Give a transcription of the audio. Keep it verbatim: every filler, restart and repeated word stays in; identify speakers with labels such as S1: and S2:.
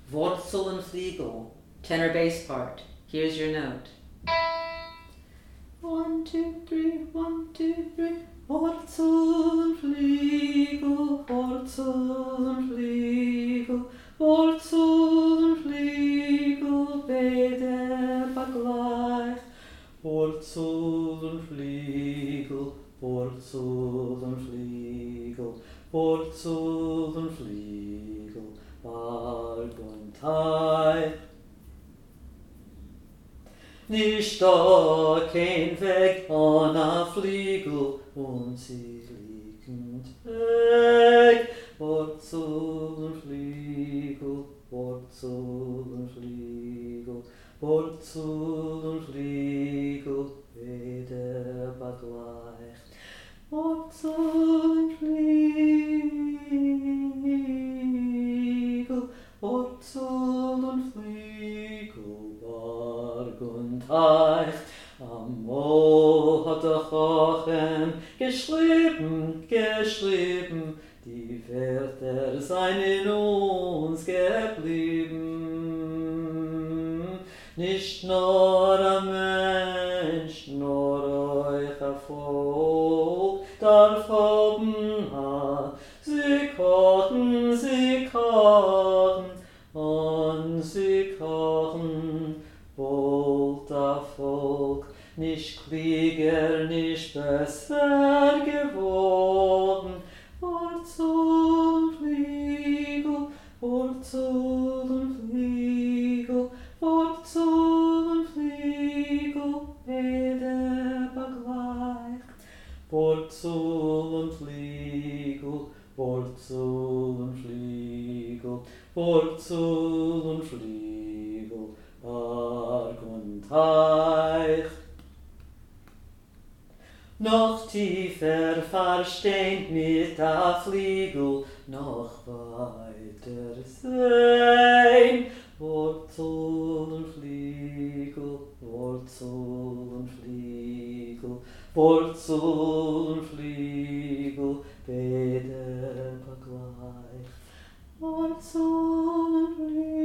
S1: Wurzel und Flügel, tenor bass part. Here's your note. One, two, three, one, two, three. Wurzel und Flügel, Wurzel und Flügel, Wurzel und Flügel, beide gleich. Wurzel und Flügel, Wurzel und Flügel, Wurzel und Flügel, Berg und Teich. Nicht da kein Weg an a Flügel und sie liegen weg. Wurzel und Flügel, Wurzel und Flügel, Wurzel und Flügel, beide gleich. Wurzel und Flügel, Wurzel und Flügel, Berg und Teich. Am Mo hat der Chochem geschrieben, geschrieben, die Wörter seien in uns geblieben. Nicht nur ein Mensch, nur euch ein Volk darf haben, sie kochen, sie kochen, und sie kochen, wohl der Volk, nicht klüger, nicht besser geworden. Wurzel und Flügel, Wurzel und Flügel, Wurzel und Flügel, beide gleich. Wurzel und Flügel, Wurzel und Flügel, Wurzel und Flügel, Berg und Teich. Noch tiefer verstehend mit der Flügel, noch weiter sein. Wurzel und Flügel, Wurzel und Flügel, Wurzel und Flügel, beide gleich. Wurzel und Flügel.